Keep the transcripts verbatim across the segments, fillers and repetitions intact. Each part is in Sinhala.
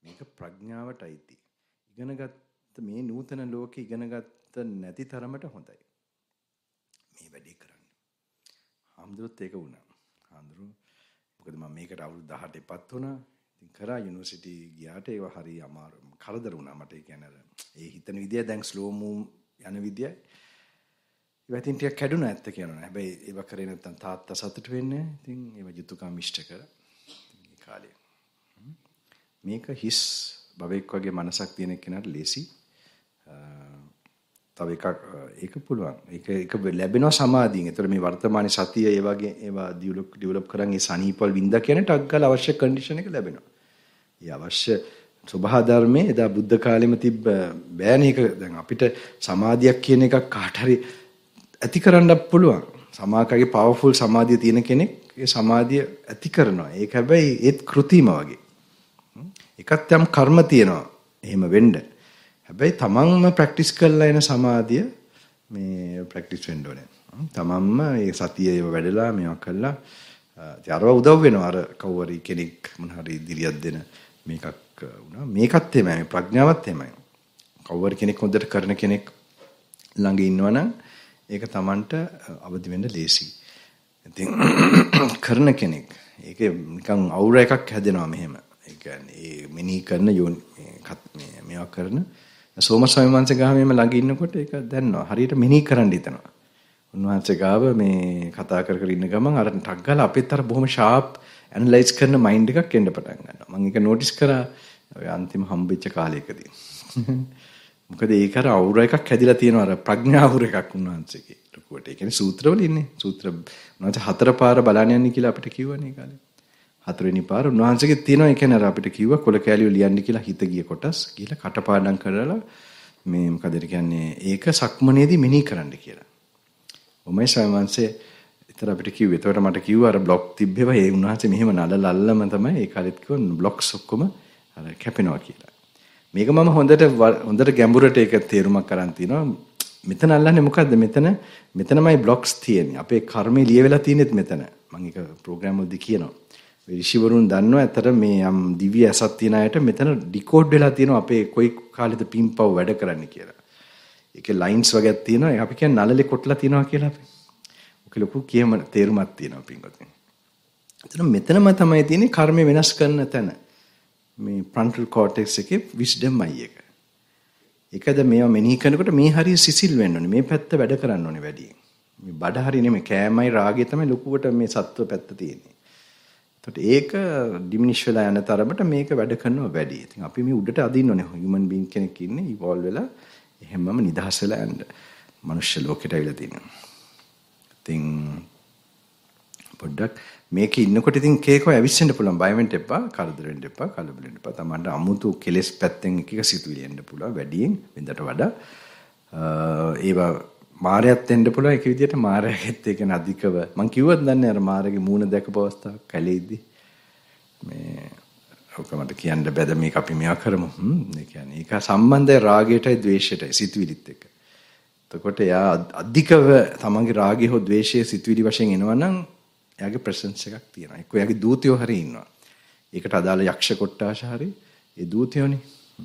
මේක ප්‍රඥාවට අයිති. ඉගෙනගත්ත මේ නූතන ලෝකෙ ඉගෙනගත්ත නැති තරමට හොඳයි. මේ වැඩේ කරන්න. හාමුදුරුවොත් ඒක වුණා. හාමුදුරුවෝ මොකද මම මේකට අවුරුදු දහඅට ඉපත් වුණා. ඉතින් කරා යුනිවර්සිටි ගියාට ඒව හරි අමාරු කරදර වුණා මට. ඒ කියන්නේ අර ඒ හිතන විදිය දැන් ස්ලෝ මූව් යන විදියයි. ඉතින් ටිකක් කැඩුණා ඇත්ත කියනවා. හැබැයි ඒව කරේ නැත්තම් තාත්තා සතුට වෙන්නේ නැහැ. ඉතින් ඒව යුතුයකම් ඉෂ්ට කරා. මේ කාලේ. මේක හිස් බබෙක් වගේ මනසක් තියෙන කෙනාට ලේසි. තව එකක් ඒක පුළුවන්. ඒක ඒක ලැබෙනවා සමාධියෙන්. ඒතර මේ වර්තමාන සතිය ඒ වගේ ඒවා ඩෙවලොප් ඩෙවලොප් කරන් ඒ සනීපවල වින්දා කියන ටක් ගාලා අවශ්‍ය කන්ඩිෂන් එක ලැබෙනවා. ඒ අවශ්‍ය සබහා ධර්මයේ එදා බුද්ධ කාලෙම තිබ්බ බෑනේ ඒක දැන් අපිට සමාධියක් කියන එකක් කාට හරි ඇති කරන්න පුළුවන්. සමාකගේ පවර්ෆුල් සමාධිය තියෙන කෙනෙක් ඒ සමාධිය ඇති කරනවා. ඒක හැබැයි ඒත් කෘතිම වගේ. එකත් යම් කර්ම තියෙනවා. එහෙම වෙන්න. හැබැයි තමන්ම ප්‍රැක්ටිස් කරලා එන සමාධිය මේ ප්‍රැක්ටිස් වෙන්න ඕනේ. තමන්ම මේ සතිය ඒව වැඩලා මේවා කළා. අරව උදව් වෙනවා. අර කවුවරි කෙනෙක් මොන හරි ඉදිරියක් දෙන මේකක් වුණා. මේකත් එහෙමයි. ප්‍රඥාවත් එහෙමයි. කවුවරි කෙනෙක් හොඳට කරන කෙනෙක් ළඟ ඉන්නවනම් ඒක තමන්ට අවදි වෙන්න ලේසි. ඉතින් කරන කෙනෙක් ඒක නිකන් අවුර එකක් හැදෙනවා මෙහෙම. ඒ කියන්නේ ඒ මිනී කරන යෝනි මේ මේවා කරන සෝමස්වාමීන් වහන්සේ ගාව මෙහෙම ළඟ ඉන්නකොට ඒක දැනනවා. හරියට මිනී කරන්න හිතනවා. උන්වහන්සේ ගාව මේ කතා කර කර ඉන්න ගමන් අර ටක් ගාලා අපිත් අර බොහොම ෂාප් ඇනලයිස් කරන මයින්ඩ් එකක් එන්න පටන් ගන්නවා. මම ඒක නෝටිස් කරා ඔය අන්තිම හම්බෙච්ච කාලයකදී. මොකද ඒක අර අවුර එකක් හැදිලා තියෙනවා අර ප්‍රඥා අවුර එකක් උන්වහන්සේගේ. ලොකුවට. ඒ කියන්නේ සූත්‍රවල ඉන්නේ. සූත්‍ර උන්වහන්සේ හතර පාර බලන්න යන්නේ කියලා අපිට කිව්වනේ ඒ කාලේ. හතරවෙනි පාර උන්වහන්සේගේ තියෙනවා. ඒ කියන්නේ අර අපිට කිව්වා කොල කැලිය ලියන්න කියලා හිත ගිය කොටස් කියලා කටපාඩම් කරලා මේ මොකද කියන්නේ ඒක සක්මනේදී මෙනෙහි කරන්න කියලා. ඔමයි සයන්වන්සේ විතර අපිට කිව්වේ. ඒතකොට මට කිව්වා අර බ්ලොක් තිබ්බේවා ඒ උන්වහන්සේ මෙහෙම නලල අල්ලම තමයි ඒ කාලෙත් කිව්වා බ්ලොක්ස් ඔක්කොම අර කැපෙනවා කියලා. මේක මම හොඳට හොඳට ගැඹුරට ඒක තේරුමක් කරන් තිනවා. මෙතන අල්ලන්නේ මොකද්ද? මෙතන මෙතනමයි බ්ලොක්ස් තියෙන්නේ. අපේ කර්මේ ලියවිලා තියෙනෙත් මෙතන. මම ඒක ප්‍රෝග්‍රෑම් වලදී කියනවා. ඍෂිවරුන් දන්නවා ඇතර මේ යම් දිව්‍ය ඇසක් තියන අයට මෙතන ඩිකෝඩ් වෙලා තියෙනවා අපේ කොයි කාලෙද පිම්පව් වැඩ කරන්න කියලා. ඒකේ ලයින්ස් වගේක් තියෙනවා. අපි කියන්නේ නළලේ කොටලා තියෙනවා කියලා අපි. ඔක ලොකු කියම තේරුමක් තියෙනවා පින්වත්නි. එතන මෙතනම තමයි තියෙන්නේ කර්ම වෙනස් කරන තැන. මේ frontal cortex එකේ wisdom අයි එක. ඒකද මේවා මෙනෙහි කරනකොට මේ හරිය සිසිල් වෙන්න ඕනේ. මේ පැත්ත වැඩ කරන්න ඕනේ වැඩි. මේ බඩ හරිය නෙමෙයි කෑමයි රාගය තමයි ලොකුවට මේ සත්ව පැත්ත තියෙන්නේ. එතකොට ඒක ඩිමිනිෂ් වෙලා යන තරමට මේක වැඩ කරනවා වැඩි. ඉතින් අපි මේ උඩට අදින්න ඕනේ. හියුමන් බීන් කෙනෙක් ඉන්නේ ඉවෝල්ව් වෙලා එහෙමම නිදහස් වෙලා යන්න. මනුෂ්‍ය ලෝකෙට ඇවිල්ලා තියෙනවා. ඉතින් පොඩ්ඩක් මේකේ ඉන්නකොට ඉතින් කේකෝ ඇවිස්සෙන්න පුළුවන්. බය වෙන්න එපා, කරදර වෙන්න එපා, කලබල වෙන්න එපා. තමන්ට අමුතු කෙලෙස් පැත්තෙන් එක එක සිතුවිලි එන්න පුළුවන් වැඩියෙන් වෙනදට වඩා. ඒවා මාරයත් එන්න පුළුවන් එක විදිහට මාරයගෙත් ඒක නදිකව. මං කිව්වත් දන්නේ අර මාරගේ මූණ දැකපු අවස්ථාවක් කැලේදී. මේ ඔක මට කියන්න බැද මේක අපි මෙයා කරමු. හ්ම් ඒ කියන්නේ ඒක සම්බන්ධයි රාගයටයි ද්වේෂයටයි සිතුවිලිත් එක්ක. එතකොට එයා අධිකව තමන්ගේ රාගය හෝ ද්වේෂය සිතුවිලි වශයෙන් එනවනම් එයාගේ ප්‍රෙසන්ස් එකක් තියෙනවා. එක්ක එයාගේ දූතයෝ හරි ඉන්නවා. ඒකට අදාළ යක්ෂ කොට්ටාශ හරි ඒ දූතයෝනේ.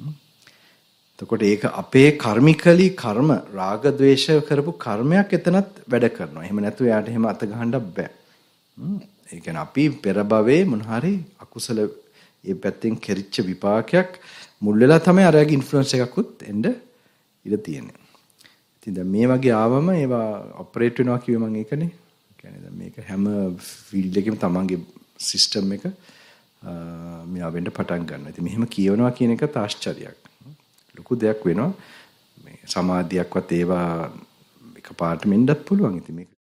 එතකොට ඒක අපේ කර්මිකලි කර්ම රාග ද්වේෂ කරපු කර්මයක් එතනත් වැඩ කරනවා. එහෙම නැතුව එයාට එහෙම අත ගහන්න බෑ. ඒ කියන්නේ අපි පෙර භවයේ මොන හරි අකුසල ඒ පැත්තෙන් කෙරිච්ච විපාකයක් මුල් වෙලා තමයි අරයාගේ ඉන්ෆ්ලුවන්ස් එකකුත් එන්න ඉඩ තියෙන්නේ. ඉතින් දැන් මේ වගේ ආවම ඒවා ඔපරේට් වෙනවා කිව්වේ මම ඒකනේ. කියන්නේ දැන් මේක හැම ෆීල්ඩ් එකෙම තමන්ගේ සිස්ටම් එක මෙයා වෙන්න පටන් ගන්නවා. ඉතින් මෙහෙම කියවනවා කියන එක තාශ්චර්යයක්. ලොකු දෙයක් වෙනවා. මේ සමාධියක්වත් ඒවා එකපාරට මෙන්නත් පුළුවන්. ඉතින් මේක